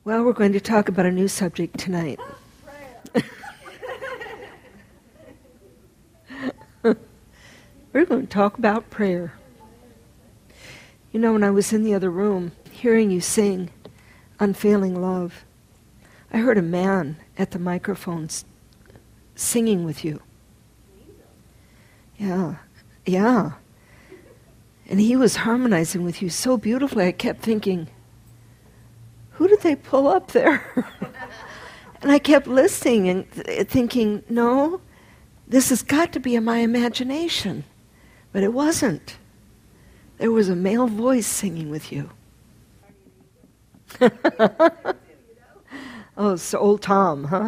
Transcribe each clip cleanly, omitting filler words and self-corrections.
Well, we're going to talk about a new subject tonight. We're going to talk about prayer. You know, when I was in the other room, hearing you sing Unfailing Love, I heard a man at the microphones singing with you. Yeah. And he was harmonizing with you so beautifully, I kept thinking, who did they pull up there? And I kept listening and thinking, no, this has got to be in my imagination. But it wasn't. There was a male voice singing with you. Oh, it's old Tom, huh?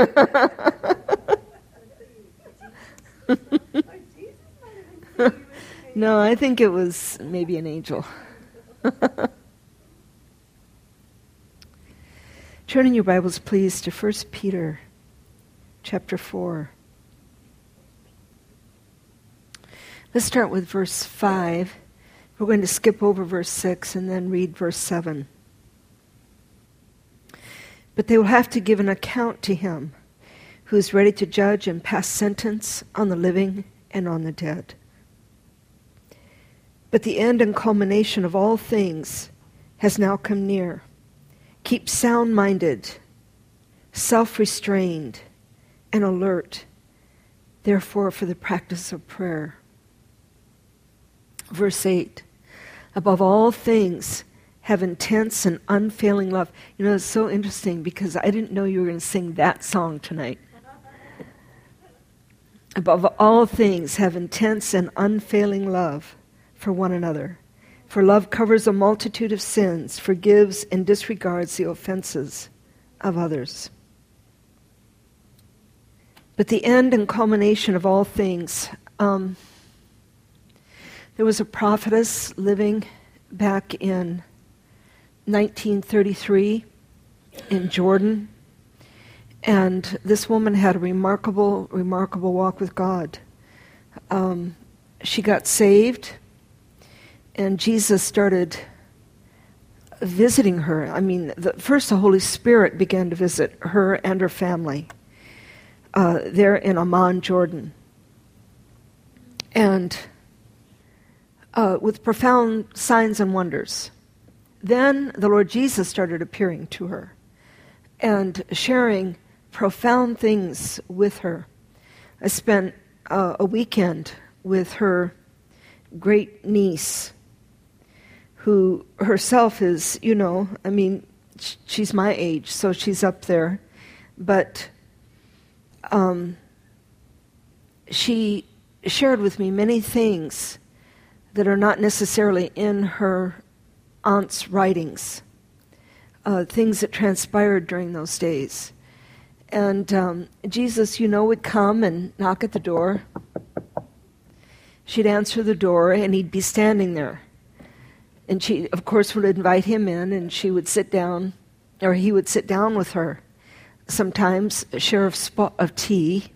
No, I think it was maybe an angel. Turn in your Bibles, please, to 1 Peter chapter 4. Let's start with verse 5. We're going to skip over verse 6 and then read verse 7. But they will have to give an account to him who is ready to judge and pass sentence on the living and on the dead. But the end and culmination of all things has now come near. Keep sound-minded, self-restrained, and alert, therefore, for the practice of prayer. Verse 8, above all things, have intense and unfailing love. You know, it's so interesting because I didn't know you were going to sing that song tonight. Above all things, have intense and unfailing love for one another. For love covers a multitude of sins, forgives and disregards the offenses of others. But the end and culmination of all things, there was a prophetess living back in 1933 in Jordan, and this woman had a remarkable walk with God. She got saved, and Jesus started visiting her. I mean, first the Holy Spirit began to visit her and her family there in Amman, Jordan. And with profound signs and wonders. Then the Lord Jesus started appearing to her and sharing profound things with her. I spent a weekend with her great niece, who herself is, she's my age, so she's up there. But she shared with me many things that are not necessarily in her aunt's writings, things that transpired during those days. And Jesus, would come and knock at the door. She'd answer the door, and he'd be standing there. And she, of course, would invite him in, and she would sit down, or he would sit down with her. Sometimes share a spot of tea,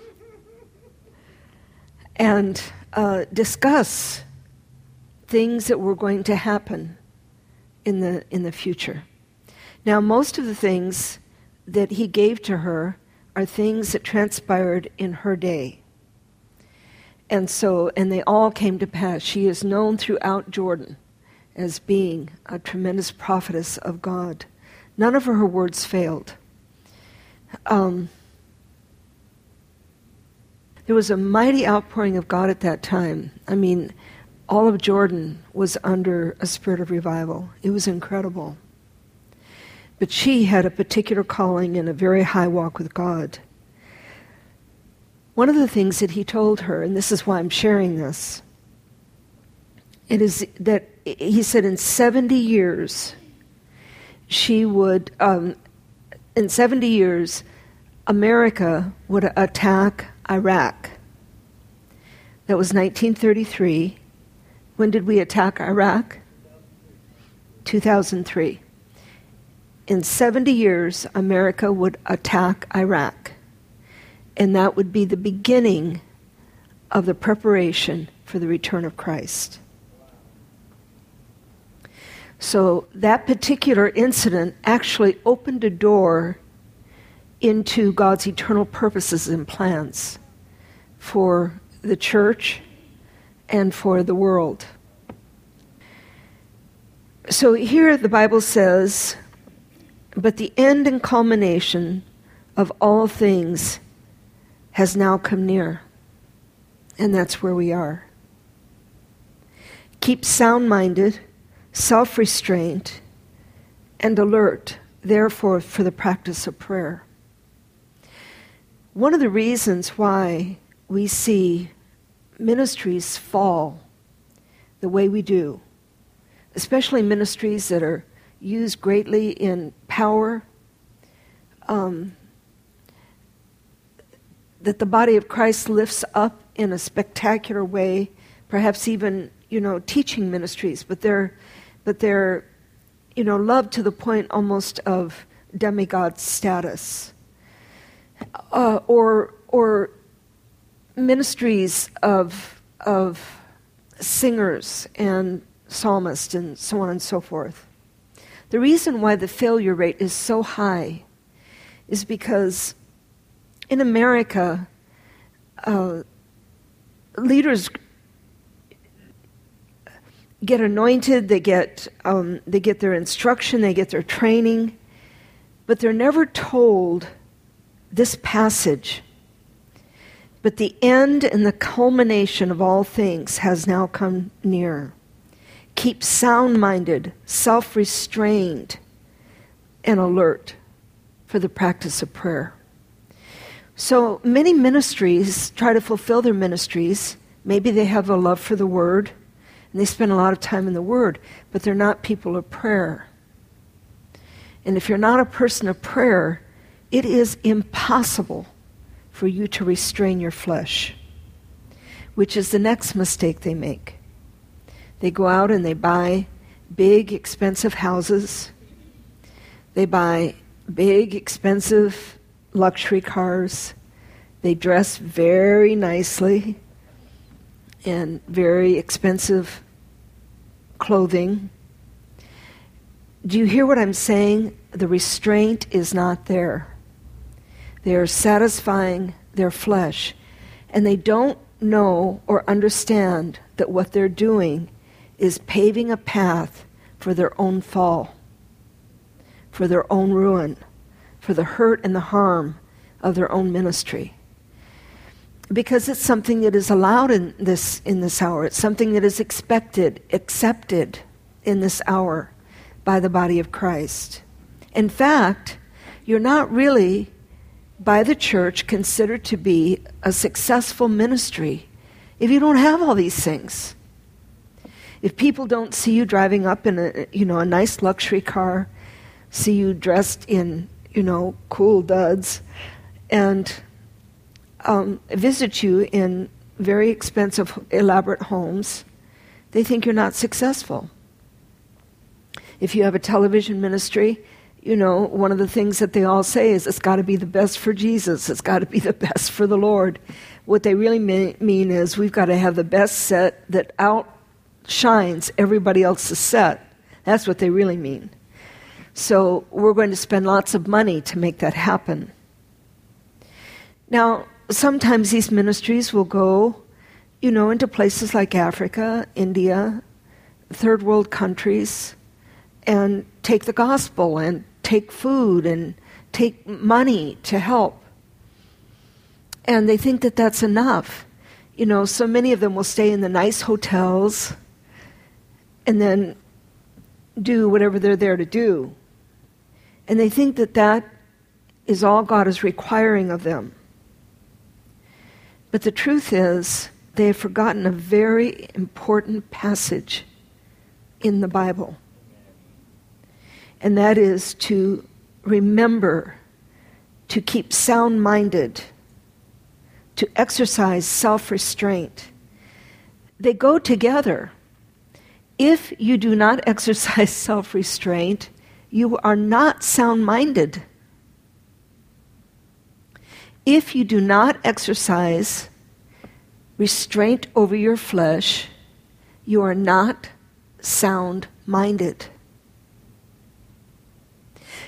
and discuss things that were going to happen in the future. Now, most of the things that he gave to her are things that transpired in her day. And they all came to pass. She is known throughout Jordan as being a tremendous prophetess of God. None of her words failed. There was a mighty outpouring of God at that time. I mean, all of Jordan was under a spirit of revival. It was incredible. But she had a particular calling and a very high walk with God. One of the things that he told her, and this is why I'm sharing this, it is that he said in 70 years, America would attack Iraq. That was 1933. When did we attack Iraq? 2003. In 70 years, America would attack Iraq. And that would be the beginning of the preparation for the return of Christ. So that particular incident actually opened a door into God's eternal purposes and plans for the church and for the world. So here the Bible says, but the end and culmination of all things has now come near. And that's where we are. Keep sound-minded, self-restraint, and alert, therefore, for the practice of prayer. One of the reasons why we see ministries fall the way we do, especially ministries that are used greatly in power, that the body of Christ lifts up in a spectacular way, perhaps even, teaching ministries, but they're loved to the point almost of demigod status. Or ministries of singers and psalmists and so on and so forth. The reason why the failure rate is so high is because in America, leaders get anointed, they get their instruction, they get their training, but they're never told this passage. But the end and the culmination of all things has now come near. Keep sound-minded, self-restrained, and alert for the practice of prayer. So many ministries try to fulfill their ministries. Maybe they have a love for the Word, and they spend a lot of time in the Word, but they're not people of prayer. And if you're not a person of prayer, it is impossible for you to restrain your flesh, which is the next mistake they make. They go out and they buy big, expensive houses. They buy big, expensive luxury cars. They dress very nicely in very expensive clothing. Do you hear what I'm saying? The restraint is not there. They are satisfying their flesh, and they don't know or understand that what they're doing is paving a path for their own fall, for their own ruin, for the hurt and the harm of their own ministry. Because it's something that is allowed in this hour. It's something that is accepted in this hour by the body of Christ. In fact, you're not really, by the church, considered to be a successful ministry if you don't have all these things. If people don't see you driving up in a nice luxury car, see you dressed in, cool duds, and visit you in very expensive, elaborate homes, they think you're not successful. If you have a television ministry, one of the things that they all say is it's got to be the best for Jesus. It's got to be the best for the Lord. What they really mean is we've got to have the best set that outshines everybody else's set. That's what they really mean. So we're going to spend lots of money to make that happen. Now, sometimes these ministries will go, into places like Africa, India, third world countries, and take the gospel and take food and take money to help. And they think that that's enough. So many of them will stay in the nice hotels and then do whatever they're there to do. And they think that that is all God is requiring of them. But the truth is, they have forgotten a very important passage in the Bible. And that is to remember to keep sound-minded, to exercise self-restraint. They go together. If you do not exercise self-restraint, you are not sound-minded. If you do not exercise restraint over your flesh, you are not sound-minded.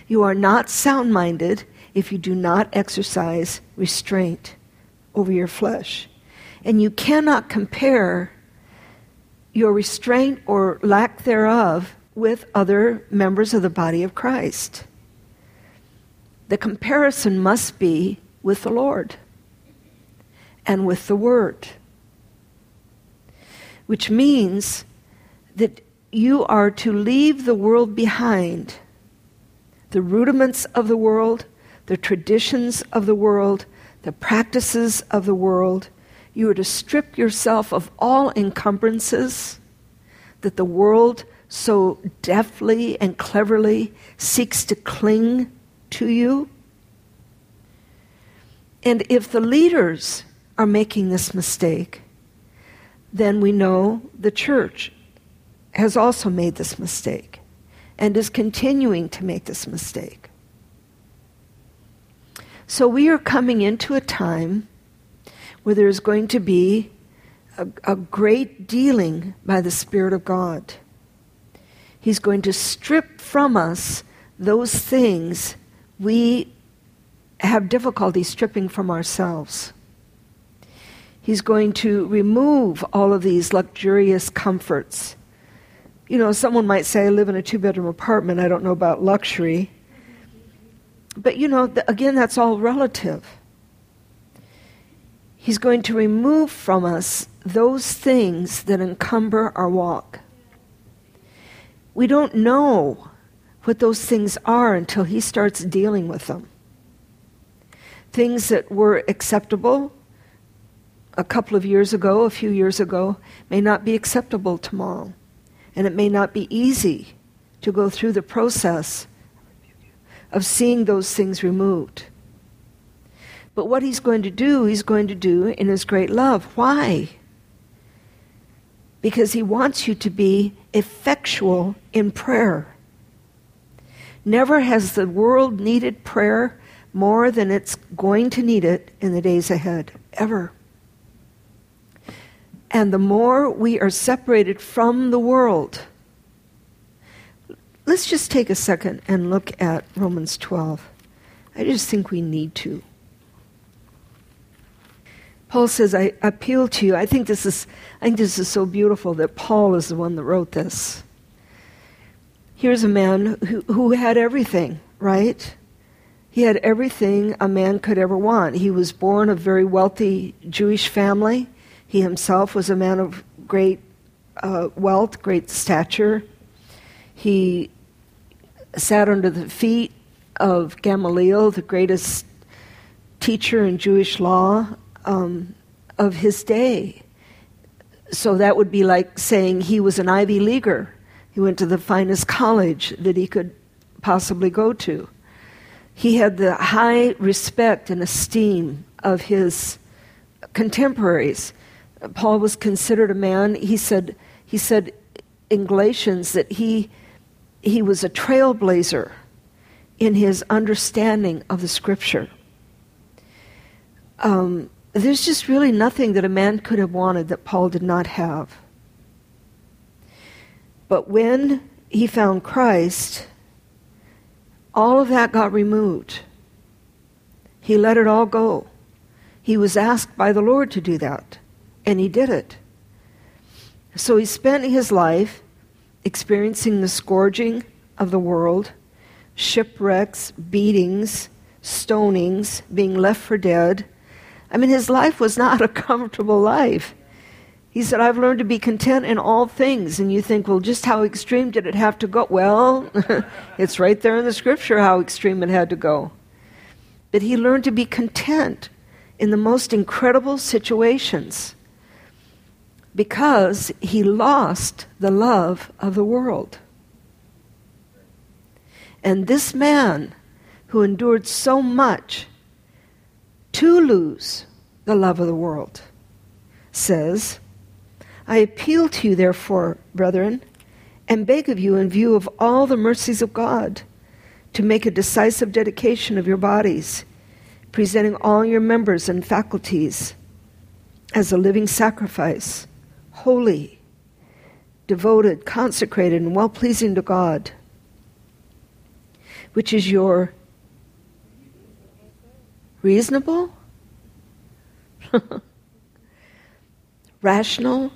You are not sound-minded if you do not exercise restraint over your flesh. And you cannot compare your restraint or lack thereof with other members of the body of Christ. The comparison must be with the Lord and with the Word, which means that you are to leave the world behind, the rudiments of the world, the traditions of the world, the practices of the world. You are to strip yourself of all encumbrances that the world so deftly and cleverly seeks to cling to you. And if the leaders are making this mistake, then we know the church has also made this mistake and is continuing to make this mistake. So we are coming into a time where there's going to be a great dealing by the Spirit of God. He's going to strip from us those things we have difficulty stripping from ourselves. He's going to remove all of these luxurious comforts. You know, someone might say, I live in a 2-bedroom apartment. I don't know about luxury. But, you know, again, that's all relative. He's going to remove from us those things that encumber our walk. We don't know what those things are until he starts dealing with them. Things that were acceptable a couple of years ago, a few years ago, may not be acceptable tomorrow. And it may not be easy to go through the process of seeing those things removed. But what he's going to do in his great love. Why? Because he wants you to be effectual in prayer. Never has the world needed prayer more than it's going to need it in the days ahead. Ever. And the more we are separated from the world. Let's just take a second and look at Romans 12. I just think we need to. Paul says, I appeal to you. I think this is so beautiful that Paul is the one that wrote this. Here's a man who had everything, right? He had everything a man could ever want. He was born of a very wealthy Jewish family. He himself was a man of great wealth, great stature. He sat under the feet of Gamaliel, the greatest teacher in Jewish law of his day. So that would be like saying he was an Ivy Leaguer. He went to the finest college that he could possibly go to. He had the high respect and esteem of his contemporaries. Paul was considered a man, he said in Galatians that he was a trailblazer in his understanding of the Scripture. There's just really nothing that a man could have wanted that Paul did not have. But when he found Christ, all of that got removed. He let it all go. He was asked by the Lord to do that, and he did it. So he spent his life experiencing the scourging of the world, shipwrecks, beatings, stonings, being left for dead. I mean, his life was not a comfortable life. He said, I've learned to be content in all things. And you think, well, just how extreme did it have to go? Well, it's right there in the Scripture how extreme it had to go. But he learned to be content in the most incredible situations because he lost the love of the world. And this man who endured so much to lose the love of the world says, I appeal to you, therefore, brethren, and beg of you in view of all the mercies of God, to make a decisive dedication of your bodies, presenting all your members and faculties as a living sacrifice, holy, devoted, consecrated, and well-pleasing to God. which is your reasonable, rational,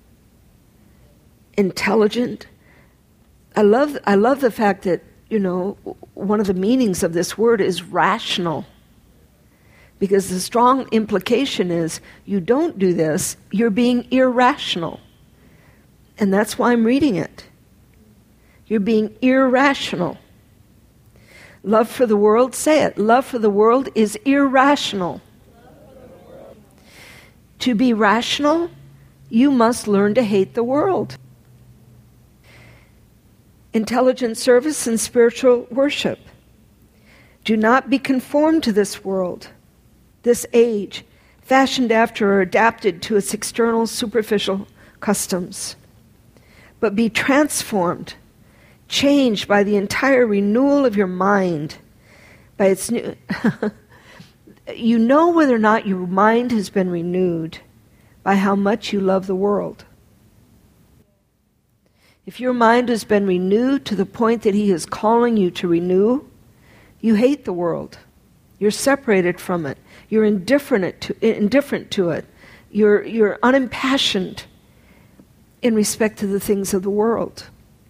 intelligent. I love the fact that, one of the meanings of this word is rational. Because the strong implication is, you don't do this, you're being irrational. And that's why I'm reading it. You're being irrational. Love for the world, say it. Love for the world is irrational. To be rational, you must learn to hate the world. Intelligent service and spiritual worship. Do not be conformed to this world, this age, fashioned after or adapted to its external superficial customs, but be transformed, changed by the entire renewal of your mind, by its new... You know whether or not your mind has been renewed by how much you love the world. If your mind has been renewed to the point that He is calling you to renew, you hate the world. You're separated from it. You're indifferent to it. You're unimpassioned in respect to the things of the world.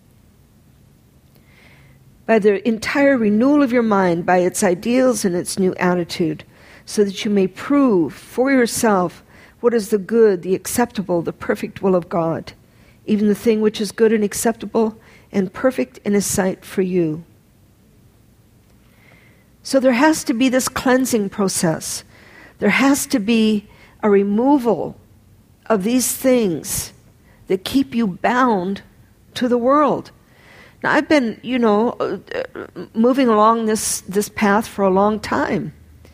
By the entire renewal of your mind, by its ideals and its new attitude, so that you may prove for yourself what is the good, the acceptable, the perfect will of God, even the thing which is good and acceptable and perfect in His sight for you. So there has to be this cleansing process. There has to be a removal of these things that keep you bound to the world. Now, I've been, moving along this path for a long time,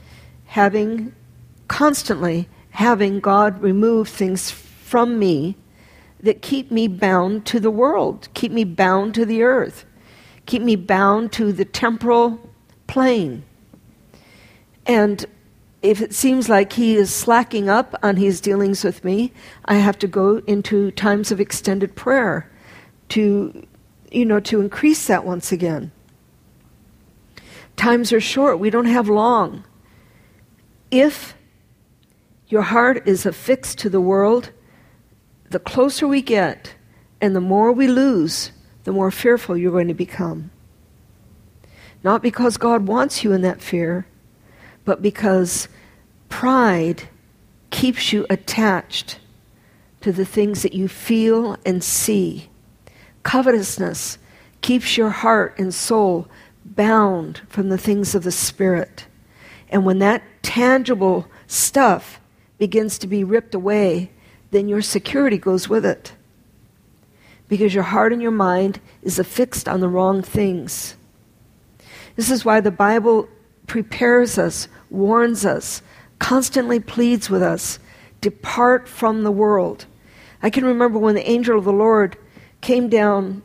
constantly having God remove things from me that keep me bound to the world, keep me bound to the earth, keep me bound to the temporal plane. And if it seems like He is slacking up on His dealings with me, I have to go into times of extended prayer to increase that once again. Times are short. We don't have long. If your heart is affixed to the world, the closer we get and the more we lose, the more fearful you're going to become. Not because God wants you in that fear, but because pride keeps you attached to the things that you feel and see. Covetousness keeps your heart and soul bound from the things of the Spirit. And when that tangible stuff begins to be ripped away, then your security goes with it. Because your heart and your mind is affixed on the wrong things. This is why the Bible prepares us, warns us, constantly pleads with us, depart from the world. I can remember when the angel of the Lord came down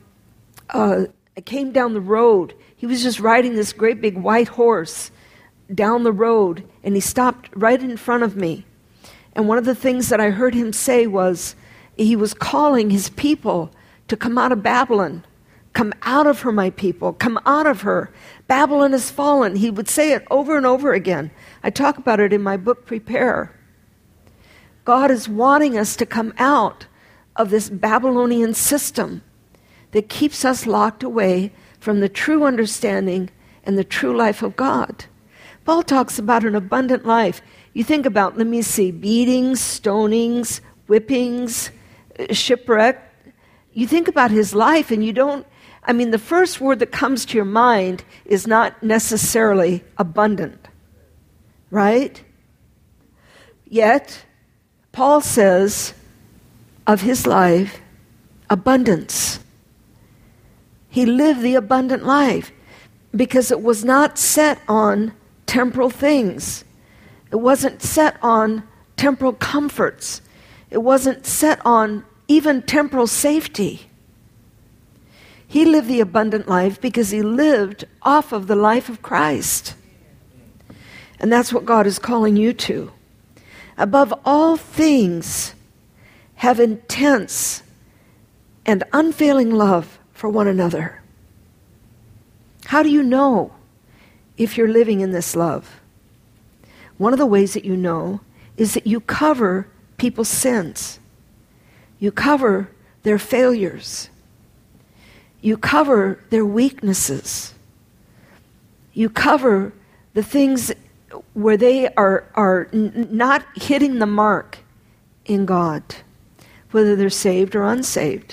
the road. He was just riding this great big white horse down the road, and he stopped right in front of me. And one of the things that I heard him say was, he was calling his people to come out of Babylon. Come out of her, my people. Come out of her. Babylon has fallen. He would say it over and over again. I talk about it in my book, Prepare. God is wanting us to come out of this Babylonian system that keeps us locked away from the true understanding and the true life of God. Paul talks about an abundant life. You think about, beatings, stonings, whippings, shipwreck. You think about his life and the first word that comes to your mind is not necessarily abundant, right? Yet, Paul says of his life, abundance. He lived the abundant life because it was not set on temporal things. It wasn't set on temporal comforts. It wasn't set on even temporal safety. He lived the abundant life because he lived off of the life of Christ. And that's what God is calling you to. Above all things, have intense and unfailing love for one another. How do you know if you're living in this love? One of the ways that you know is that you cover people's sins. You cover their failures. You cover their weaknesses. You cover the things where they are not hitting the mark in God, whether they're saved or unsaved.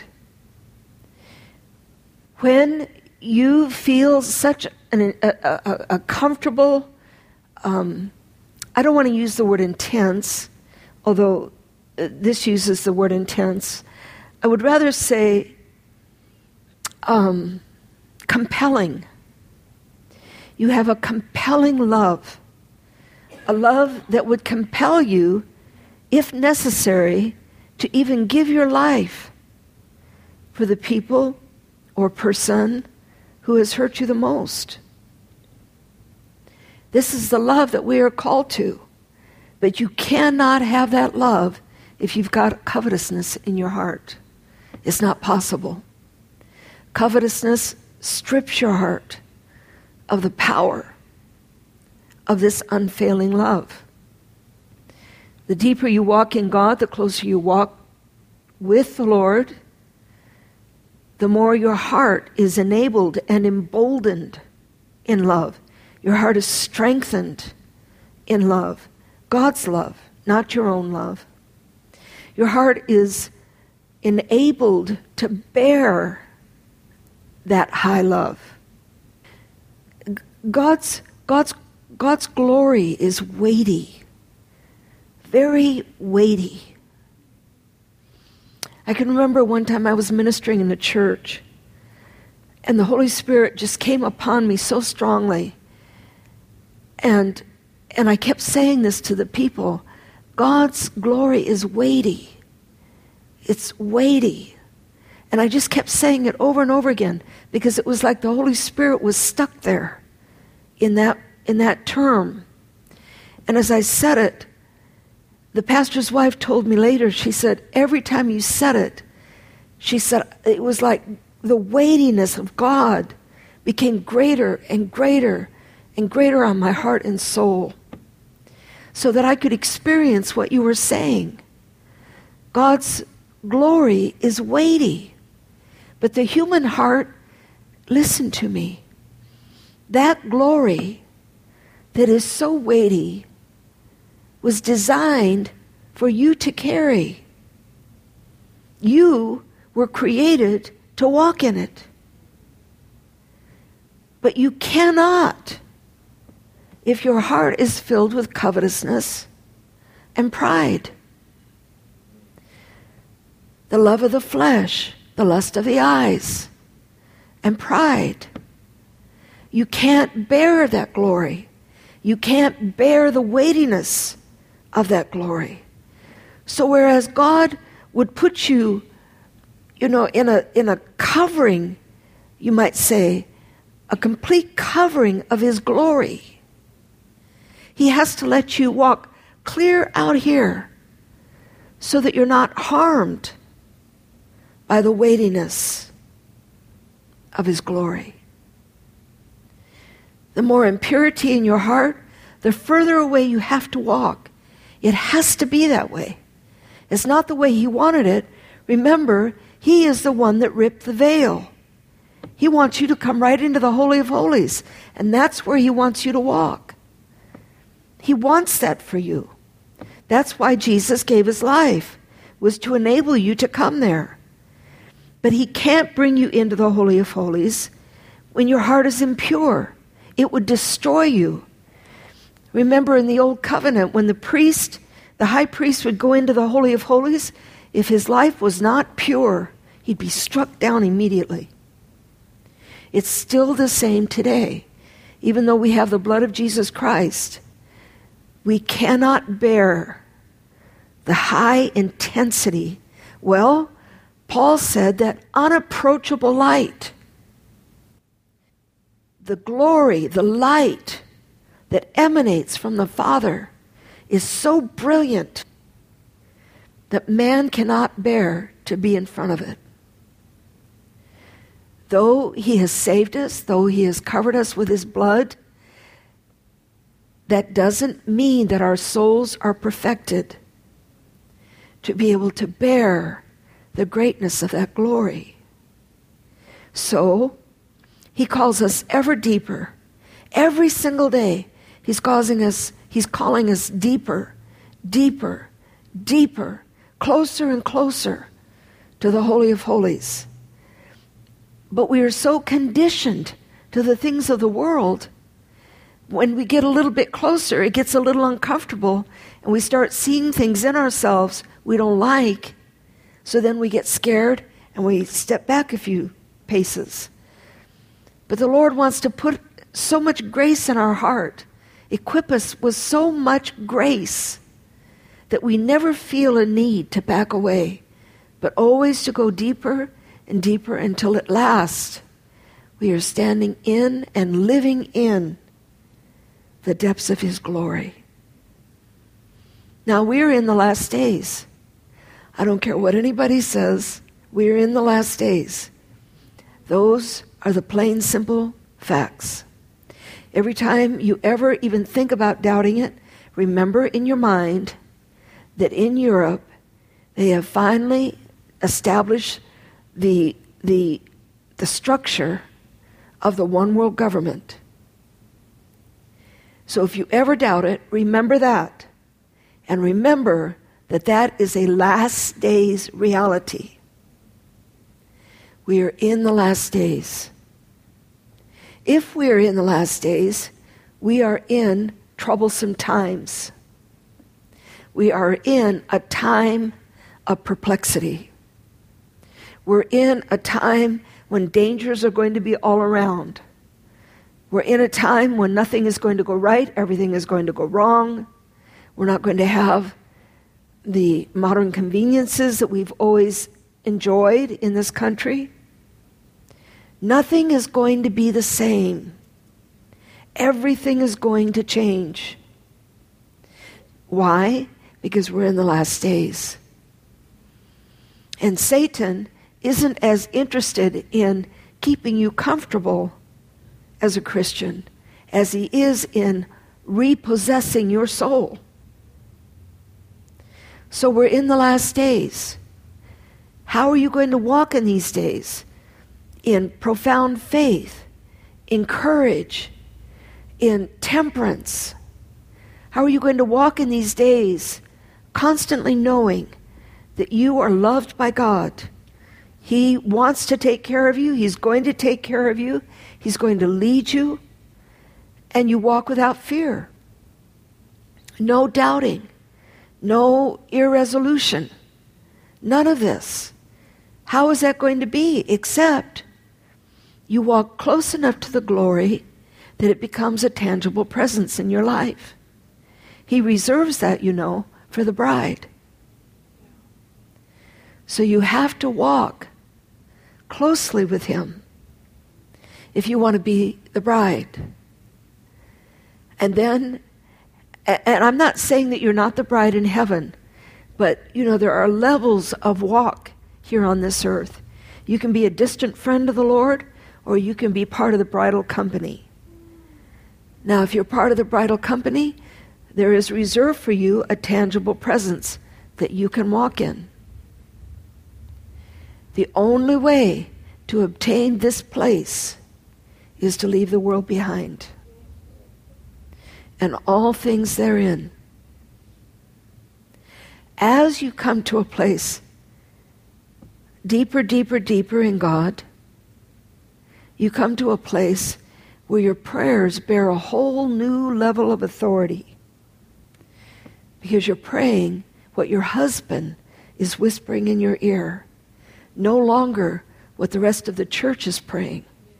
When you feel such a comfortable, I don't want to use the word intense, although this uses the word intense. I would rather say compelling. You have a compelling love, a love that would compel you, if necessary, to even give your life for the people or person who has hurt you the most. This is the love that we are called to. But you cannot have that love if you've got covetousness in your heart. It's not possible. Covetousness strips your heart of the power of this unfailing love. The deeper you walk in God, the closer you walk with the Lord, the more your heart is enabled and emboldened in love. Your heart is strengthened in love. God's love, not your own love. Your heart is enabled to bear that high love. God's glory is weighty, very weighty. I can remember one time I was ministering in a church, and the Holy Spirit just came upon me so strongly. And I kept saying this to the people. God's glory is weighty. It's weighty. And I just kept saying it over and over again because it was like the Holy Spirit was stuck there in that term. And as I said it, the pastor's wife told me later, she said, every time you said it, she said, it was like the weightiness of God became greater and greater and greater on my heart and soul, so that I could experience what you were saying. God's glory is weighty. But the human heart, listen to me, that glory that is so weighty was designed for you to carry. You were created to walk in it. But you cannot, if your heart is filled with covetousness and pride, the love of the flesh, the lust of the eyes, and pride. You can't bear that glory. You can't bear the weightiness of that glory. So whereas God would put you, in a covering, you might say, a complete covering of His glory, He has to let you walk clear out here so that you're not harmed by the weightiness of His glory. The more impurity in your heart, the further away you have to walk. It has to be that way. It's not the way He wanted it. Remember, He is the one that ripped the veil. He wants you to come right into the Holy of Holies, and that's where He wants you to walk. He wants that for you. That's why Jesus gave His life, was to enable you to come there. But He can't bring you into the Holy of Holies when your heart is impure. It would destroy you. Remember in the Old Covenant, when the high priest would go into the Holy of Holies, if his life was not pure, he'd be struck down immediately. It's still the same today. Even though we have the blood of Jesus Christ, we cannot bear the high intensity. Well, Paul said that unapproachable light, the glory, the light that emanates from the Father is so brilliant that man cannot bear to be in front of it. though he has saved us, though he has covered us with his blood, that doesn't mean that our souls are perfected to be able to bear the greatness of that glory. So, he calls us ever deeper. Every single day, he's calling us deeper, deeper, deeper, closer and closer to the Holy of Holies. But we are so conditioned to the things of the world, when we get a little bit closer, it gets a little uncomfortable, and we start seeing things in ourselves we don't like. So then we get scared, and we step back a few paces. But the Lord wants to put so much grace in our heart, equip us with so much grace, that we never feel a need to back away, but always to go deeper and deeper until at last we are standing in and living in the depths of his glory. Now we're in the last days. I don't care what anybody says, we're in the last days. Those are the plain, simple facts. Every time you ever even think about doubting it, remember in your mind that in Europe they have finally established the structure of the one world government. So if you ever doubt it, remember that. And remember that that is a last days reality. We are in the last days. If we are in the last days, we are in troublesome times. We are in a time of perplexity. We're in a time when dangers are going to be all around. We're in a time when nothing is going to go right, everything is going to go wrong. We're not going to have the modern conveniences that we've always enjoyed in this country. Nothing is going to be the same. Everything is going to change. Why? Because we're in the last days. And Satan isn't as interested in keeping you comfortable as a Christian as he is in repossessing your soul. So we're in the last days. How are you going to walk in these days? In profound faith, in courage, in temperance. How are you going to walk in these days constantly knowing that you are loved by God? He wants to take care of you. He's going to take care of you. He's going to lead you. And you walk without fear. No doubting. No irresolution. None of this. How is that going to be? Except you walk close enough to the glory that it becomes a tangible presence in your life. He reserves that, for the bride. So you have to walk closely with him if you want to be the bride. And I'm not saying that you're not the bride in heaven, but there are levels of walk here on this earth. You can be a distant friend of the Lord, or you can be part of the bridal company. Now, if you're part of the bridal company, there is reserved for you a tangible presence that you can walk in. The only way to obtain this place is to leave the world behind and all things therein. As you come to a place deeper, deeper, deeper in God, you come to a place where your prayers bear a whole new level of authority, because you're praying what your husband is whispering in your ear, no longer what the rest of the church is praying.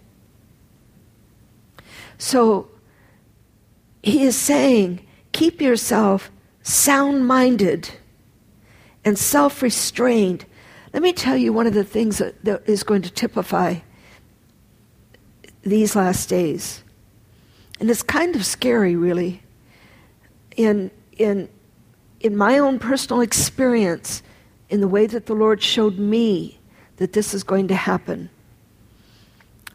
So he is saying, keep yourself sound-minded and self-restrained. Let me tell you one of the things that is going to typify these last days. And it's kind of scary, really. In my own personal experience, in the way that the Lord showed me that this is going to happen.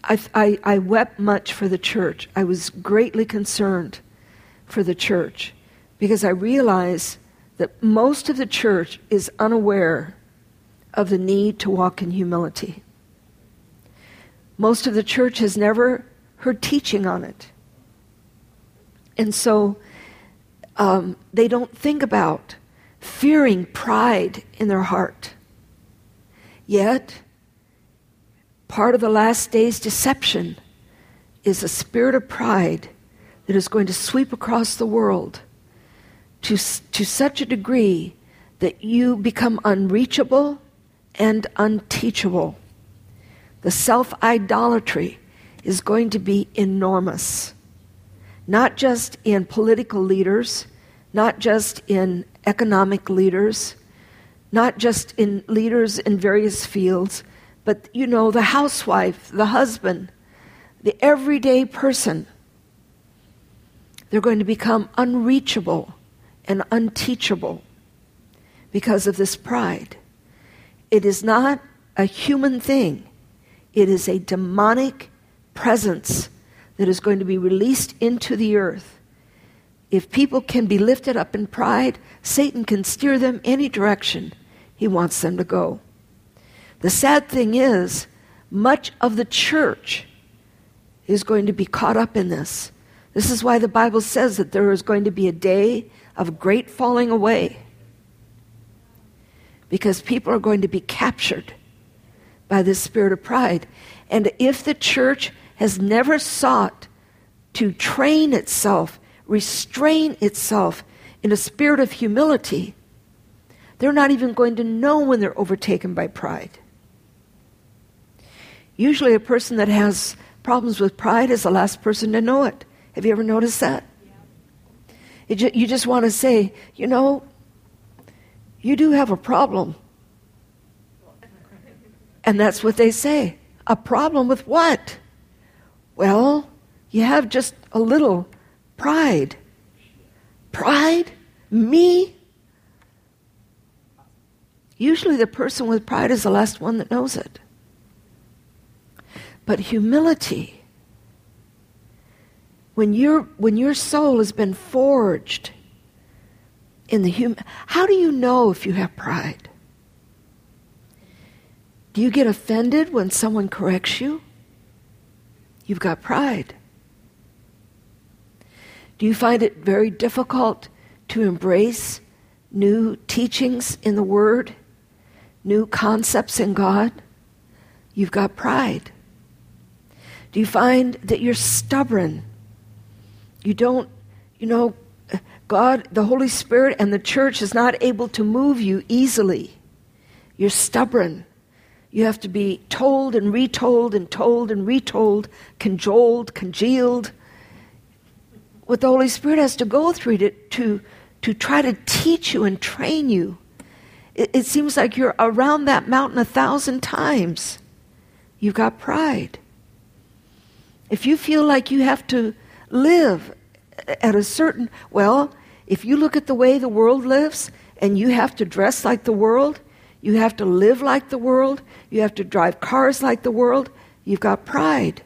I wept much for the church. I was greatly concerned for the church because I realize that most of the church is unaware of the need to walk in humility. Most of the church has never heard teaching on it. And so they don't think about fearing pride in their heart. Yet, part of the last days' deception is a spirit of pride that is going to sweep across the world to such a degree that you become unreachable and unteachable. The self-idolatry is going to be enormous. Not just in political leaders, not just in economic leaders, not just in leaders in various fields, but, the housewife, the husband, the everyday person. They're going to become unreachable and unteachable because of this pride. It is not a human thing. It is a demonic presence that is going to be released into the earth. If people can be lifted up in pride, Satan can steer them any direction he wants them to go. The sad thing is, much of the church is going to be caught up in this. This is why the Bible says that there is going to be a day of great falling away. Because people are going to be captured by this spirit of pride. And if the church has never sought to train itself, restrain itself in a spirit of humility, they're not even going to know when they're overtaken by pride. Usually a person that has problems with pride is the last person to know it. Have you ever noticed that? Yeah. You just want to say, you do have a problem. And that's what they say. A problem with what? Well, you have just a little pride. Pride? Me? Usually the person with pride is the last one that knows it. But humility, when your soul has been forged in the how do you know if you have pride? Do you get offended when someone corrects you? You've got pride. Do you find it very difficult to embrace new teachings in the Word, new concepts in God? You've got pride. Do you find that you're stubborn? You don't, God, the Holy Spirit and the church is not able to move you easily. You're stubborn. You have to be told and retold and told and retold, congealed. What the Holy Spirit has to go through to try to teach you and train you. It seems like you're around that mountain 1,000 times. You've got pride. If you feel like you have to live at a certain, if you look at the way the world lives and you have to dress like the world, you have to live like the world, you have to drive cars like the world, you've got pride.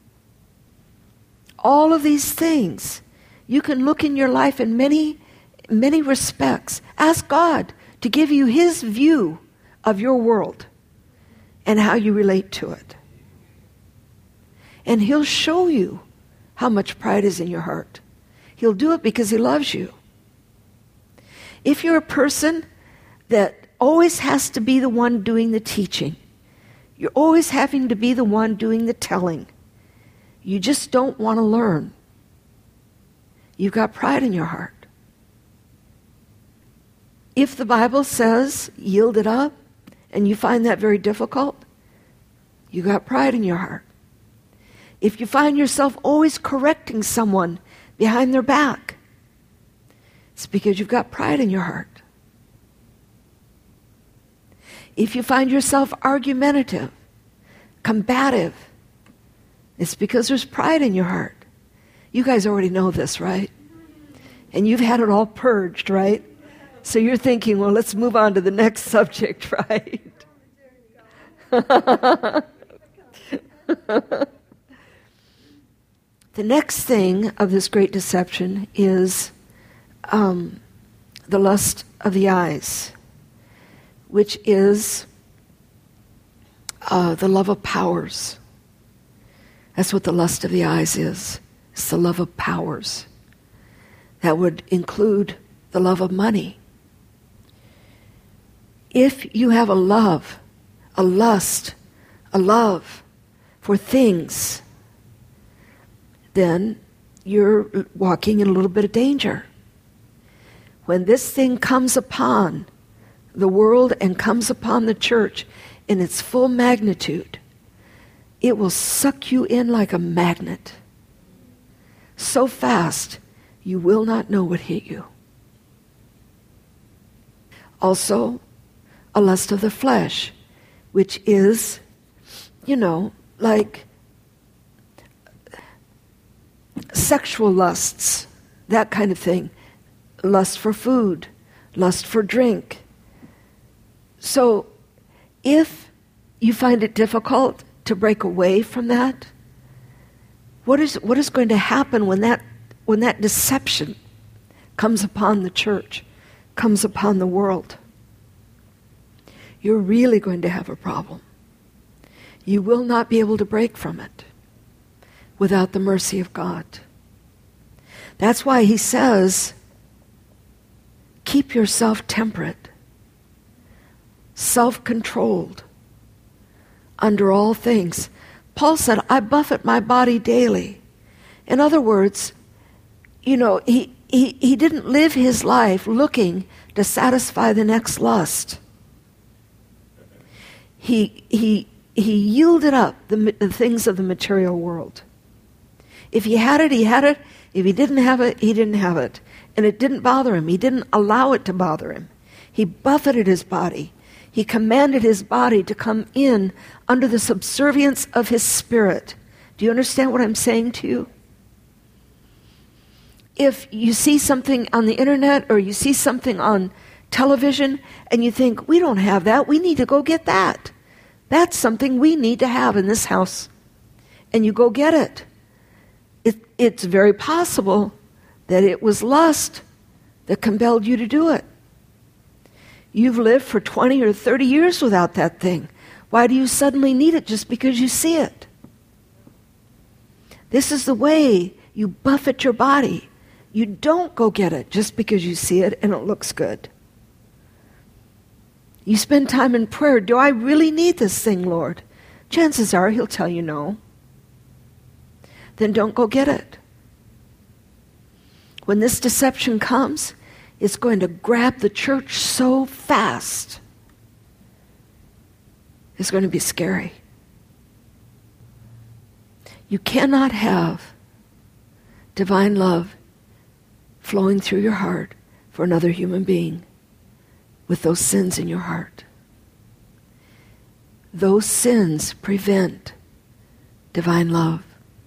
All of these things, you can look in your life in many, many respects. Ask God to give you His view of your world and how you relate to it. And He'll show you how much pride is in your heart. He'll do it because He loves you. If you're a person that always has to be the one doing the teaching, you're always having to be the one doing the telling, you just don't want to learn, you've got pride in your heart. If the Bible says, yield it up, and you find that very difficult, you got pride in your heart. If you find yourself always correcting someone behind their back, it's because you've got pride in your heart. If you find yourself argumentative, combative, it's because there's pride in your heart. You guys already know this, right? And you've had it all purged, right? So you're thinking, well, let's move on to the next subject, right? The next thing of this great deception is the lust of the eyes, which is the love of powers. That's what the lust of the eyes is. It's the love of powers. That would include the love of money. If you have a love, a lust, a love for things, then you're walking in a little bit of danger. When this thing comes upon the world and comes upon the church in its full magnitude, it will suck you in like a magnet. So fast, you will not know what hit you. Also, a lust of the flesh, which is, like sexual lusts, that kind of thing. Lust for food, lust for drink. So, if you find it difficult to break away from that, what is going to happen when that deception comes upon the church, comes upon the world? You're really going to have a problem. You will not be able to break from it without the mercy of God. That's why he says, keep yourself temperate, self-controlled, under all things. Paul said, I buffet my body daily. In other words, he didn't live his life looking to satisfy the next lust. He yielded up the things of the material world. If he had it, he had it. If he didn't have it, he didn't have it. And it didn't bother him. He didn't allow it to bother him. He buffeted his body. He commanded his body to come in under the subservience of his spirit. Do you understand what I'm saying to you? If you see something on the internet or you see something on television and you think, we don't have that, we need to go get that. That's something we need to have in this house. And you go get it. It's very possible that it was lust that compelled you to do it. You've lived for 20 or 30 years without that thing. Why do you suddenly need it just because you see it? This is the way you buffet your body. You don't go get it just because you see it and it looks good. You spend time in prayer. Do I really need this thing, Lord? Chances are he'll tell you no. Then don't go get it. When this deception comes, it's going to grab the church so fast. It's going to be scary. You cannot have divine love flowing through your heart for another human being with those sins in your heart. Those sins prevent divine love.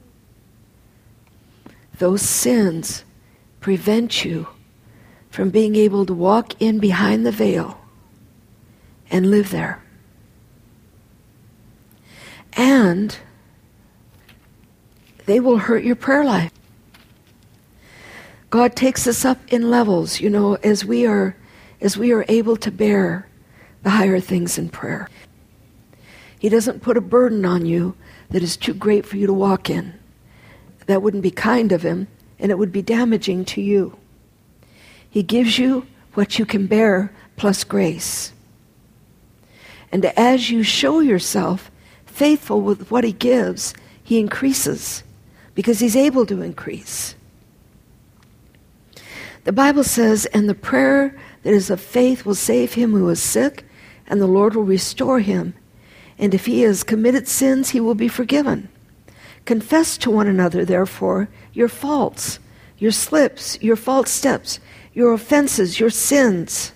Those sins prevent you from being able to walk in behind the veil and live there. And they will hurt your prayer life. God takes us up in levels, as we are able to bear the higher things in prayer. He doesn't put a burden on you that is too great for you to walk in. That wouldn't be kind of him, and it would be damaging to you. He gives you what you can bear plus grace. And as you show yourself faithful with what he gives, he increases because he's able to increase. The Bible says, and the prayer that is of faith will save him who is sick, and the Lord will restore him. And if he has committed sins, he will be forgiven. Confess to one another, therefore, your faults, your slips, your false steps, your offenses, your sins.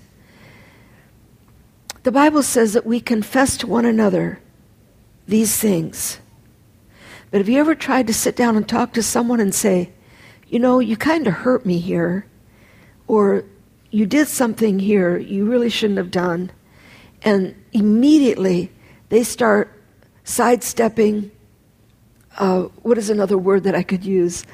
The Bible says that we confess to one another these things. But have you ever tried to sit down and talk to someone and say, you kind of hurt me here, or you did something here you really shouldn't have done, and immediately they start sidestepping, what is another word that I could use?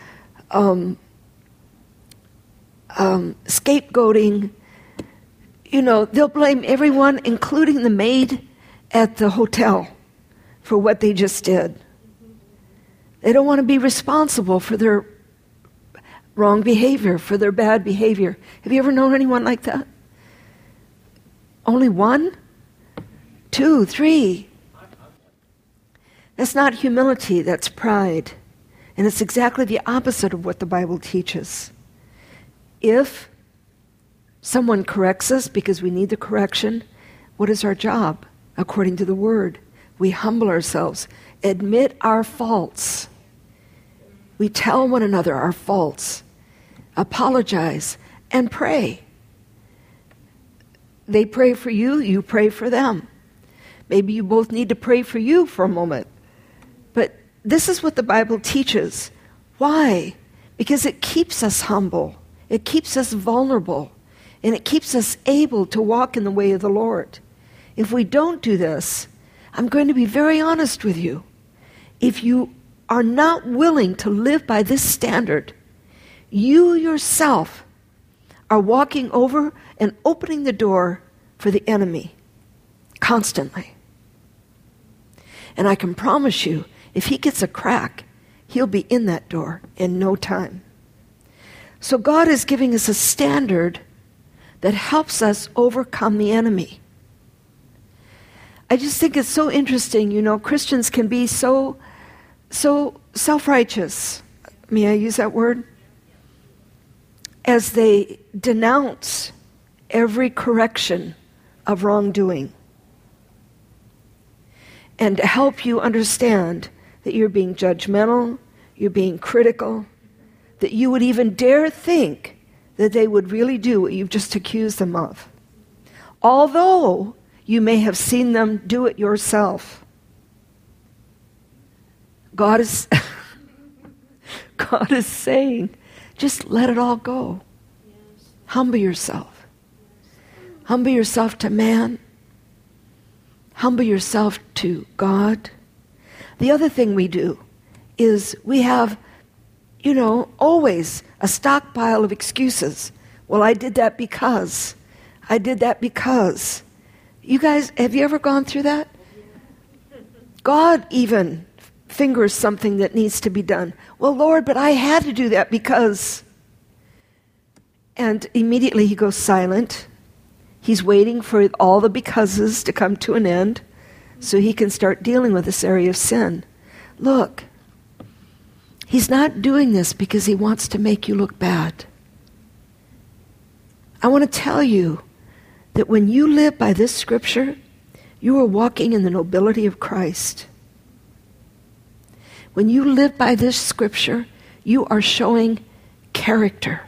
Scapegoating. They'll blame everyone, including the maid at the hotel, for what they just did. They don't want to be responsible for their wrong behavior, for their bad behavior. Have you ever known anyone like that? Only one? 2, 3. That's not humility, that's pride. And it's exactly the opposite of what the Bible teaches. If someone corrects us because we need the correction, what is our job? According to the Word, we humble ourselves, admit our faults. We tell one another our faults, apologize, and pray. They pray for you, you pray for them. Maybe you both need to pray for you for a moment. But this is what the Bible teaches. Why? Because it keeps us humble. It keeps us vulnerable. And it keeps us able to walk in the way of the Lord. If we don't do this, I'm going to be very honest with you. If you are not willing to live by this standard, you yourself are walking over and opening the door for the enemy constantly. And I can promise you, if he gets a crack, he'll be in that door in no time. So God is giving us a standard that helps us overcome the enemy. I just think it's so interesting, Christians can be so self-righteous. May I use that word? As they denounce every correction of wrongdoing. And to help you understand that you're being judgmental, you're being critical, that you would even dare think that they would really do what you've just accused them of. Although you may have seen them do it yourself. God is saying, just let it all go. Humble yourself. Humble yourself to man. Humble yourself to God. The other thing we do is we have, always a stockpile of excuses. Well, I did that because. You guys, have you ever gone through that? God even fingers something that needs to be done. Well, Lord, but I had to do that because. And immediately he goes silent. He's waiting for all the becauses to come to an end so he can start dealing with this area of sin. Look, he's not doing this because he wants to make you look bad. I want to tell you that when you live by this scripture, you are walking in the nobility of Christ. When you live by this scripture, you are showing character.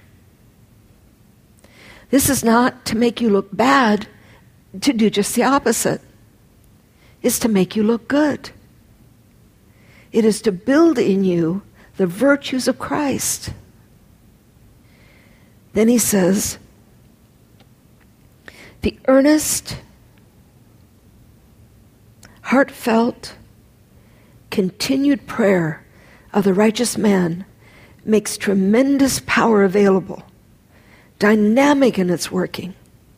This is not to make you look bad, to do just the opposite. It's to make you look good. It is to build in you the virtues of Christ. Then he says, the earnest, heartfelt, continued prayer of the righteous man makes tremendous power available, dynamic in its working.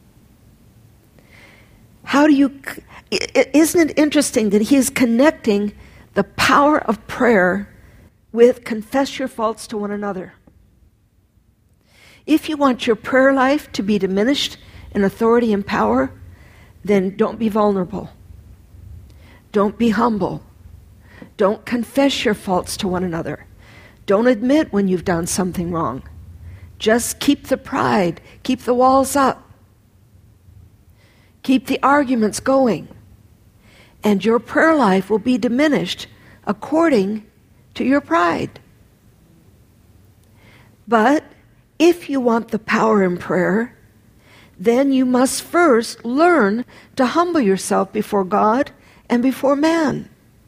Isn't it interesting that he is connecting the power of prayer with confess your faults to one another? If you want your prayer life to be diminished in authority and power, then don't be vulnerable. Don't be humble. Don't confess your faults to one another. Don't admit when you've done something wrong. Just keep the pride. Keep the walls up. Keep the arguments going. And your prayer life will be diminished according to your pride. But if you want the power in prayer, then you must first learn to humble yourself before God and before man.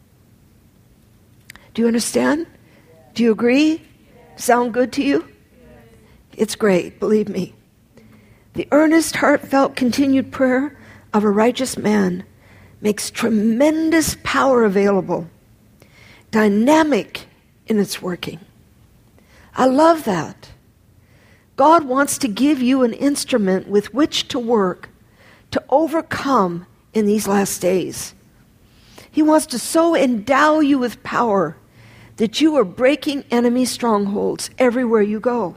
Do you understand? Do you agree? Sound good to you? It's great, believe me. The earnest, heartfelt, continued prayer of a righteous man makes tremendous power available, dynamic in its working. I love that. God wants to give you an instrument with which to work to overcome in these last days. He wants to so endow you with power that you are breaking enemy strongholds everywhere you go.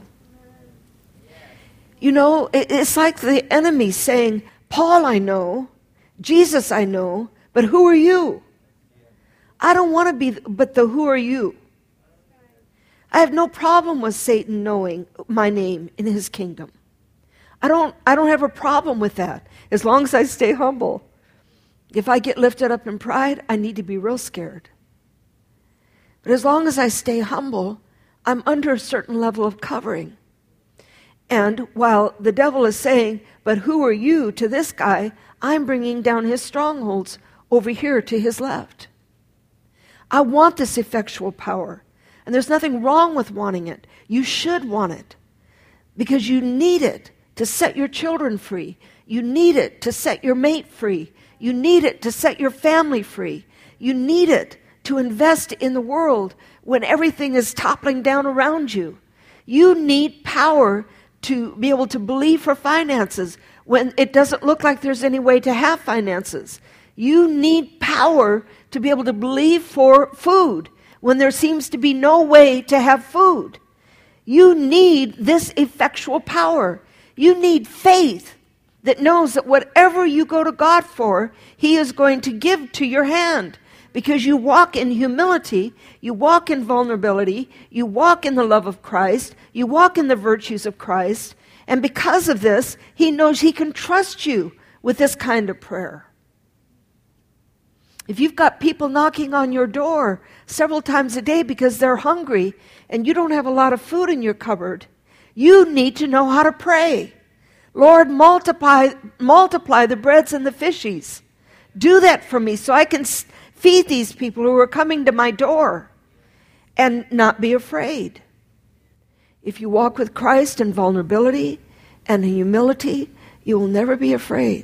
You know, it's like the enemy saying, Paul I know, Jesus I know, but who are you? I don't want to be, but the who are you? I have no problem with Satan knowing my name in his kingdom. I don't have a problem with that, as long as I stay humble. If I get lifted up in pride, I need to be real scared. But as long as I stay humble, I'm under a certain level of covering. And while the devil is saying, but who are you to this guy, I'm bringing down his strongholds over here to his left. I want this effectual power. And there's nothing wrong with wanting it. You should want it. Because you need it to set your children free. You need it to set your mate free. You need it to set your family free. You need it to invest in the world when everything is toppling down around you. You need power to be able to believe for finances when it doesn't look like there's any way to have finances. You need power to be able to believe for food when there seems to be no way to have food. You need this effectual power. You need faith that knows that whatever you go to God for, He is going to give to your hand. Because you walk in humility, you walk in vulnerability, you walk in the love of Christ, you walk in the virtues of Christ, and because of this, He knows He can trust you with this kind of prayer. If you've got people knocking on your door several times a day because they're hungry and you don't have a lot of food in your cupboard, you need to know how to pray. Lord, multiply the breads and the fishes. Do that for me so I can feed these people who are coming to my door and not be afraid. If you walk with Christ in vulnerability and humility, you will never be afraid.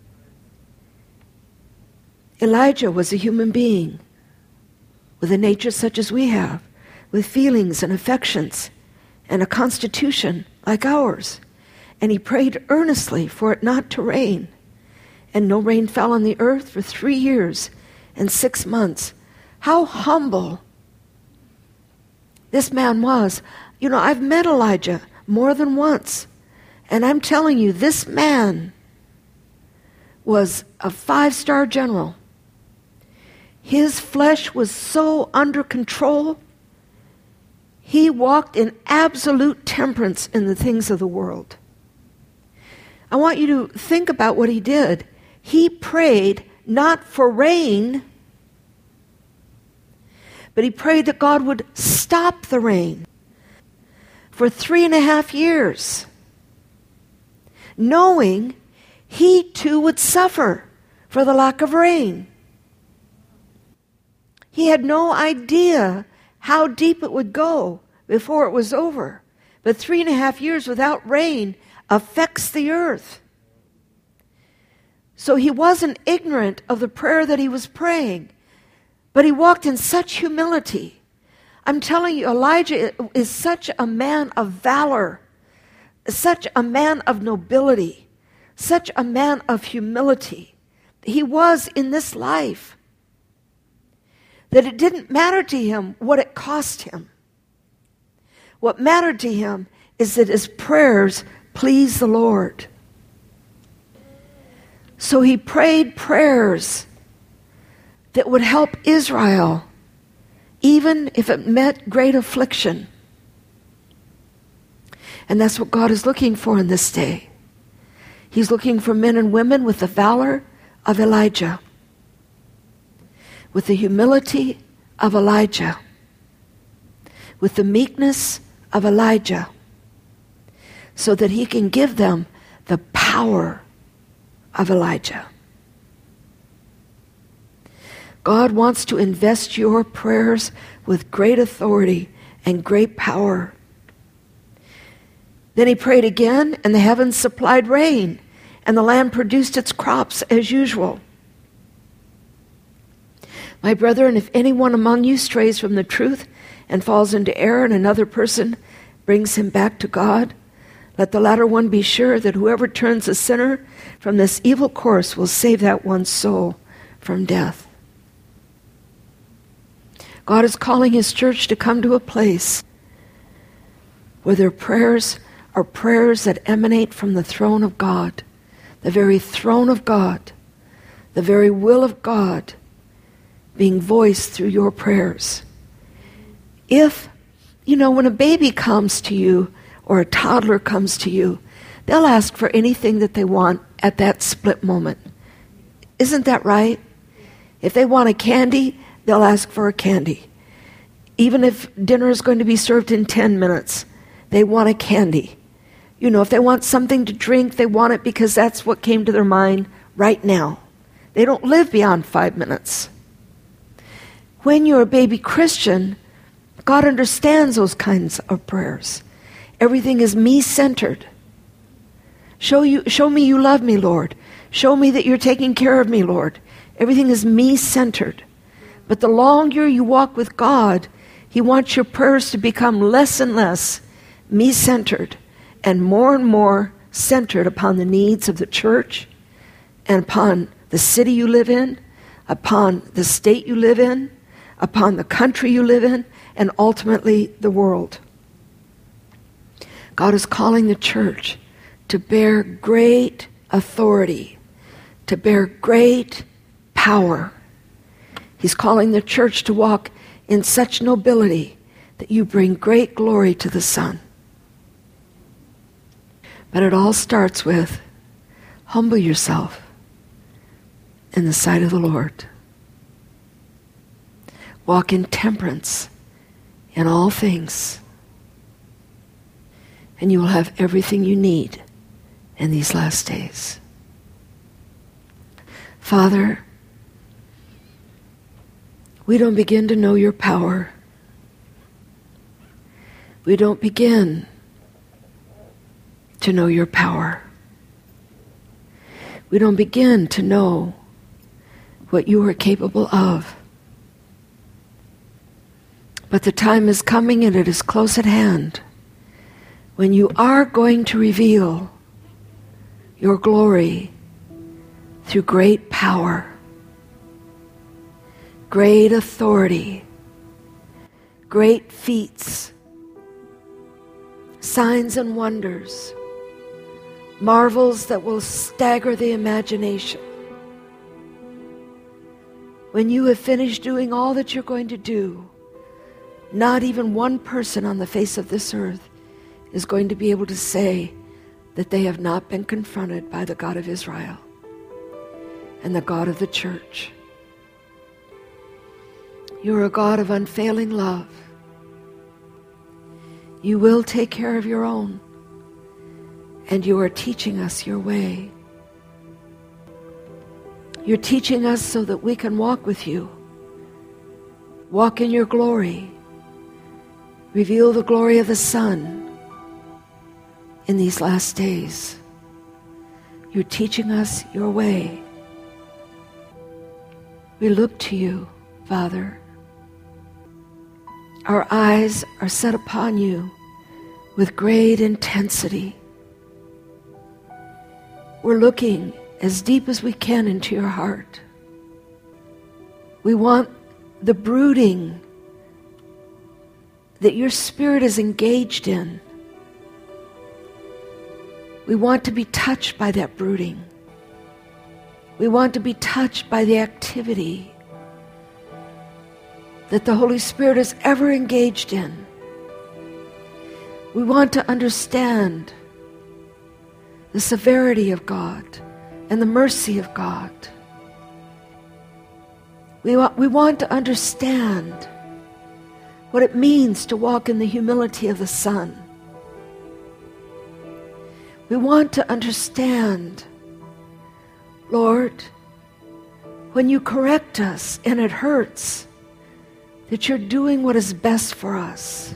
Elijah was a human being with a nature such as we have, with feelings and affections and a constitution like ours. And he prayed earnestly for it not to rain. And no rain fell on the earth for 3 years and 6 months. How humble this man was. You know, I've met Elijah more than once. And I'm telling you, this man was a 5-star general. His flesh was so under control. He walked in absolute temperance in the things of the world. I want you to think about what he did. He prayed not for rain, but he prayed that God would stop the rain for 3.5 years, knowing he too would suffer for the lack of rain. He had no idea how deep it would go before it was over. But 3.5 years without rain affects the earth. So he wasn't ignorant of the prayer that he was praying, but he walked in such humility. I'm telling you, Elijah is such a man of valor, such a man of nobility, such a man of humility. He was in this life that it didn't matter to him what it cost him. What mattered to him is that his prayers pleased the Lord. So he prayed prayers that would help Israel, even if it meant great affliction. And that's what God is looking for in this day. He's looking for men and women with the valor of Elijah, with the humility of Elijah, with the meekness of Elijah, so that he can give them the power of Elijah. God wants to invest your prayers with great authority and great power. Then he prayed again, and the heavens supplied rain, and the land produced its crops as usual. My brethren, if anyone among you strays from the truth and falls into error, and another person brings him back to God, let the latter one be sure that whoever turns a sinner from this evil course will save that one's soul from death. God is calling his church to come to a place where their prayers are prayers that emanate from the throne of God, the very throne of God, the very will of God being voiced through your prayers. If, when a baby comes to you or a toddler comes to you, they'll ask for anything that they want at that split moment. Isn't that right? If they want a candy, they'll ask for a candy. Even if dinner is going to be served in 10 minutes, they want a candy. If they want something to drink, they want it because that's what came to their mind right now. They don't live beyond 5 minutes. When you're a baby Christian, God understands those kinds of prayers. Everything is me-centered. Show me you love me, Lord. Show me that you're taking care of me, Lord. Everything is me-centered. But the longer you walk with God, he wants your prayers to become less and less me-centered and more centered upon the needs of the church and upon the city you live in, upon the state you live in, upon the country you live in, and ultimately the world. God is calling the church to bear great authority, to bear great power. He's calling the church to walk in such nobility that you bring great glory to the Son. But it all starts with humble yourself in the sight of the Lord. Walk in temperance in all things, and you will have everything you need in these last days. Father, we don't begin to know your power. We don't begin to know your power. We don't begin to know what you are capable of. But the time is coming, and it is close at hand, when you are going to reveal your glory through great power, great authority, great feats, signs and wonders, marvels that will stagger the imagination. When you have finished doing all that you're going to do, not even one person on the face of this earth is going to be able to say that they have not been confronted by the God of Israel and the God of the church. You are a God of unfailing love. You will take care of your own, and you are teaching us your way. You're teaching us so that we can walk with you, walk in your glory, reveal the glory of the Son in these last days. You're teaching us your way. We look to you, Father. Our eyes are set upon you with great intensity. We're looking as deep as we can into your heart. We want the brooding that your Spirit is engaged in. We want to be touched by that brooding. We want to be touched by the activity that the Holy Spirit is ever engaged in. We want to understand the severity of God and the mercy of God. We want to understand what it means to walk in the humility of the Son. We want to understand, Lord, when you correct us and it hurts, that you're doing what is best for us.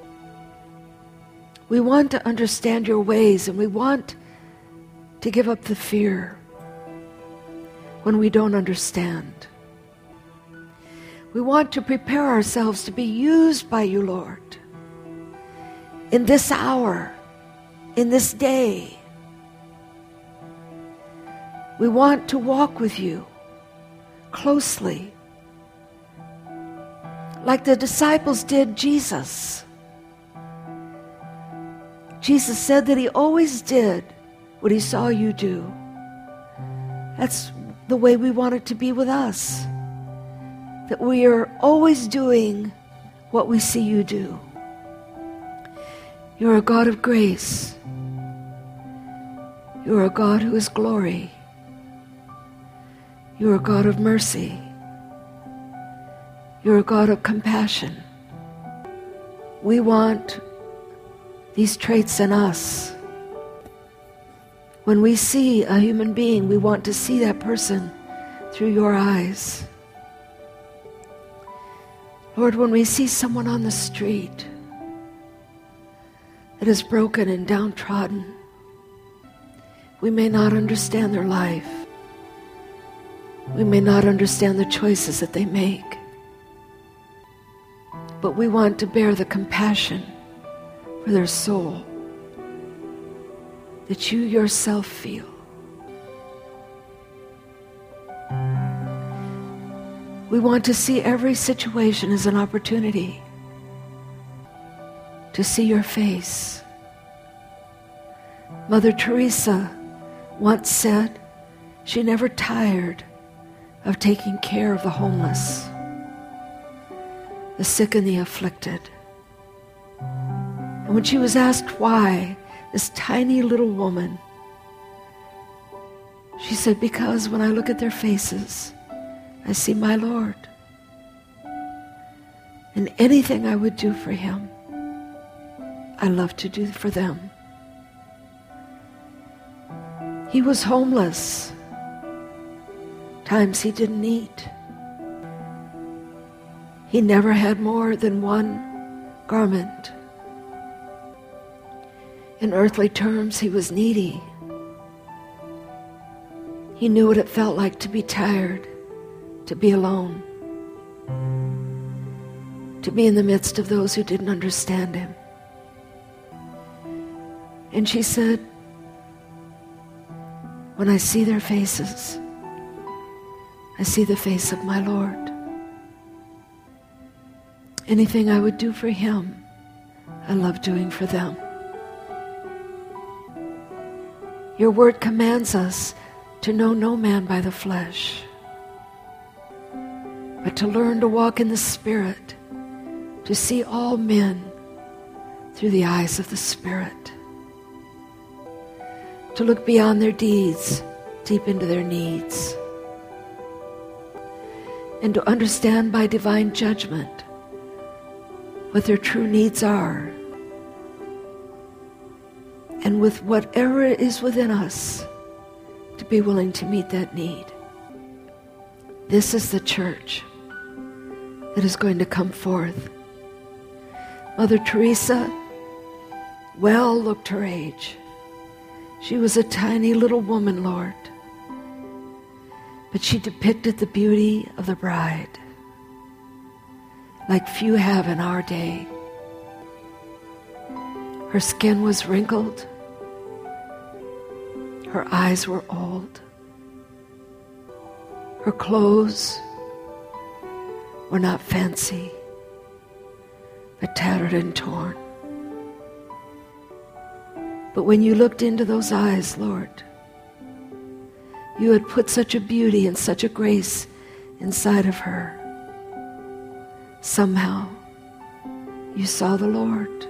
We want to understand your ways, and we want to give up the fear when we don't understand. We want to prepare ourselves to be used by you, Lord, in this hour, in this day. We want to walk with you closely, like the disciples did Jesus. Jesus said that he always did what he saw you do. That's the way we want it to be with us. That we are always doing what we see you do. You're a God of grace. You're a God who is glory. You're a God of mercy. You're a God of compassion. We want these traits in us. When we see a human being, we want to see that person through your eyes. Lord, when we see someone on the street that is broken and downtrodden, we may not understand their life. We may not understand the choices that they make. But we want to bear the compassion for their soul that you yourself feel. We want to see every situation as an opportunity to see your face. Mother Teresa once said she never tired of taking care of the homeless, the sick and the afflicted. And when she was asked why, this tiny little woman, she said, because when I look at their faces, I see my Lord. And anything I would do for him, I love to do for them. He was homeless. Times he didn't eat. He never had more than one garment. In earthly terms, he was needy. He knew what it felt like to be tired, to be alone, to be in the midst of those who didn't understand him. And she said, when I see their faces, I see the face of my Lord. Anything I would do for him, I love doing for them. Your word commands us to know no man by the flesh, but to learn to walk in the Spirit, to see all men through the eyes of the Spirit, to look beyond their deeds, deep into their needs, and to understand by divine judgment what their true needs are, and with whatever is within us, to be willing to meet that need. This is the church that is going to come forth. Mother Teresa well looked her age. She was a tiny little woman, Lord, but she depicted the beauty of the bride like few have in our day. Her skin was wrinkled. Her eyes were old. Her clothes were not fancy, but tattered and torn. But when you looked into those eyes, Lord, you had put such a beauty and such a grace inside of her. Somehow, you saw the Lord.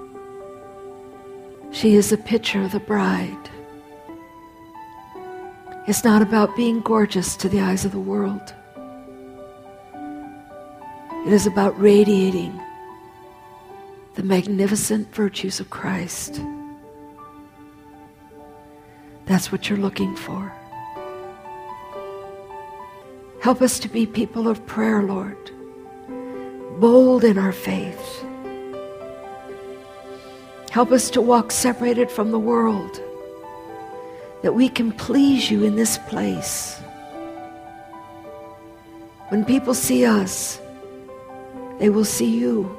She is a picture of the bride. It's not about being gorgeous to the eyes of the world. It is about radiating the magnificent virtues of Christ. That's what you're looking for. Help us to be people of prayer, Lord, bold in our faith. Help us to walk separated from the world, that we can please you in this place. When people see us, they will see you,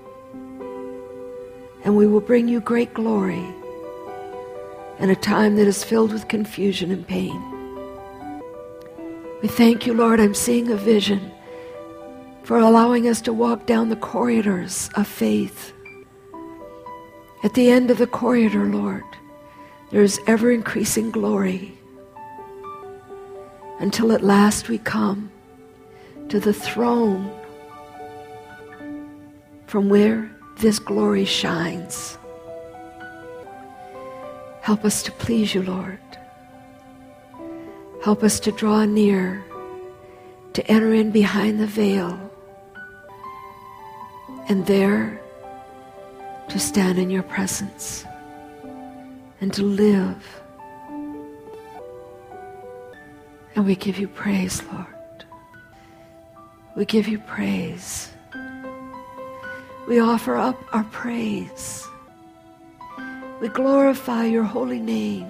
and we will bring you great glory in a time that is filled with confusion and pain. We thank you, Lord. I'm seeing a vision for allowing us to walk down the corridors of faith. At the end of the corridor, Lord, there is ever-increasing glory until at last we come to the throne from where this glory shines. Help us to please you, Lord. Help us to draw near, to enter in behind the veil, and there to stand in your presence and to live. And we give you praise, Lord. We give you praise. We offer up our praise. We glorify your holy name.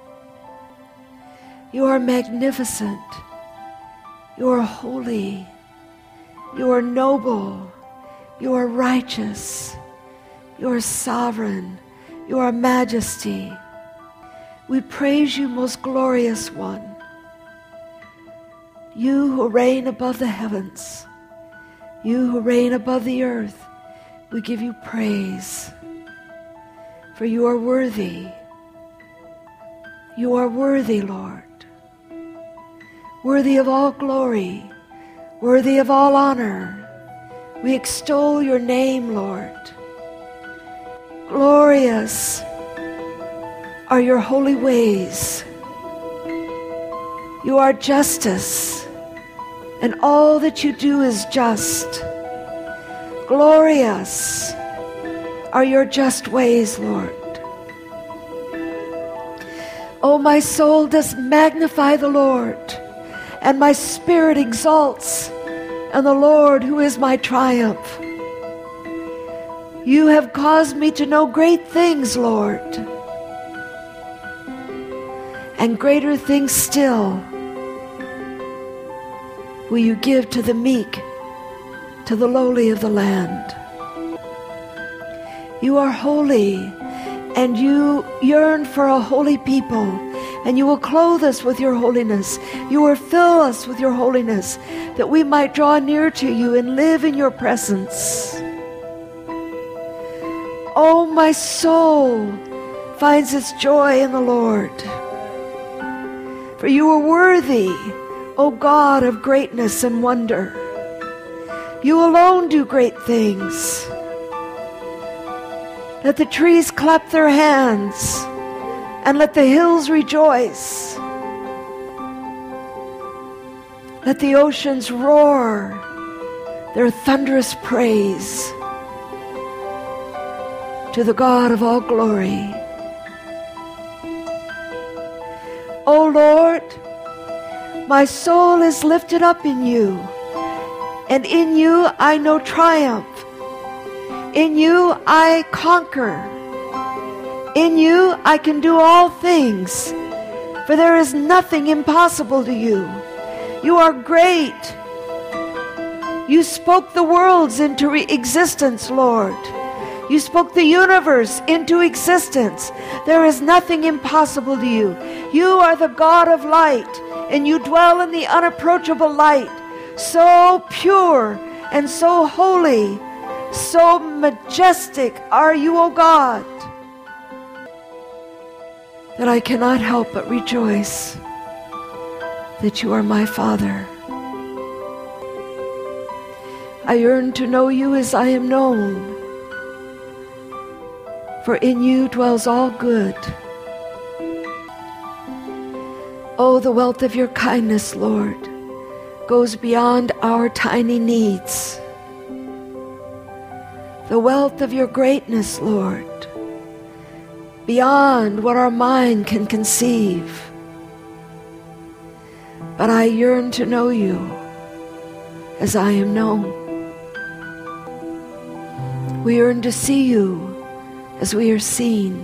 You are magnificent. You are holy. You are noble. You are righteous. You are sovereign. You are majesty. We praise you, most glorious one. You who reign above the heavens. You who reign above the earth. We give you praise. For you are worthy. You are worthy, Lord. Worthy of all glory. Worthy of all honor. We extol your name, Lord. Glorious are your holy ways. You are justice, and all that you do is just. Glorious are your just ways, Lord. Oh, my soul does magnify the Lord, and my spirit exalts in the Lord, who is my triumph. You have caused me to know great things, Lord, and greater things still will you give to the meek, to the lowly of the land. You are holy, and you yearn for a holy people, and you will clothe us with your holiness. You will fill us with your holiness, that we might draw near to you and live in your presence. Oh, my soul finds its joy in the Lord. For you are worthy, O God of greatness and wonder. You alone do great things. Let the trees clap their hands, and let the hills rejoice. Let the oceans roar their thunderous praise to the God of all glory. O Lord, my soul is lifted up in you, and in you I know triumph. In you I conquer. In you I can do all things, for there is nothing impossible to you. You are great. You spoke the worlds into existence, Lord. You spoke the universe into existence. There is nothing impossible to you. You are the God of light, and you dwell in the unapproachable light. So pure and so holy, so majestic are you, O God, that I cannot help but rejoice that you are my Father. I yearn to know you as I am known, for in you dwells all good. Oh, the wealth of your kindness, Lord, goes beyond our tiny needs. The wealth of your greatness, Lord, beyond what our mind can conceive. But I yearn to know you as I am known. We yearn to see you as we are seen.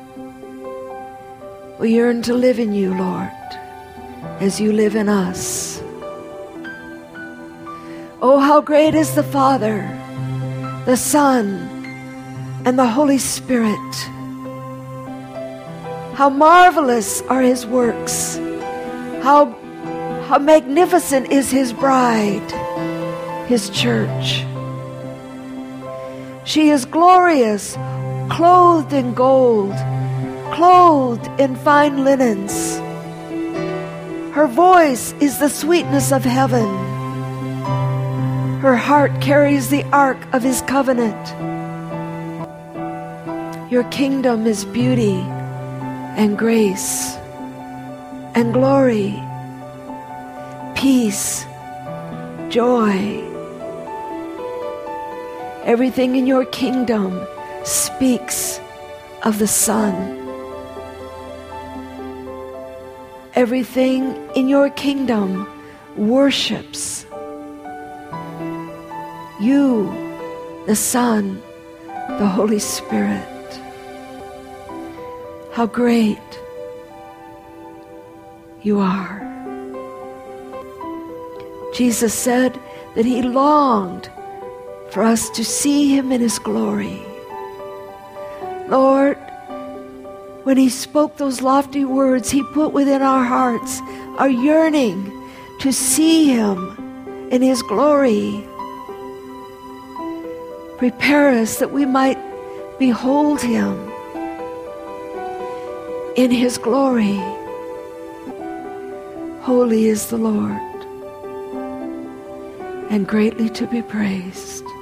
We yearn to live in you, Lord, as you live in us. Oh, how great is the Father, the Son, and the Holy Spirit. How marvelous are his works. How magnificent is his bride, his church. She is glorious, clothed in gold, clothed in fine linens. Her voice is the sweetness of heaven. Her heart carries the ark of his covenant. Your kingdom is beauty and grace and glory, peace, joy. Everything in your kingdom speaks of the Son. Everything in your kingdom worships you, the Son, the Holy Spirit. How great you are. Jesus said that he longed for us to see him in his glory. Lord, when he spoke those lofty words, he put within our hearts a yearning to see him in his glory. Prepare us that we might behold him in his glory. Holy is the Lord, and greatly to be praised.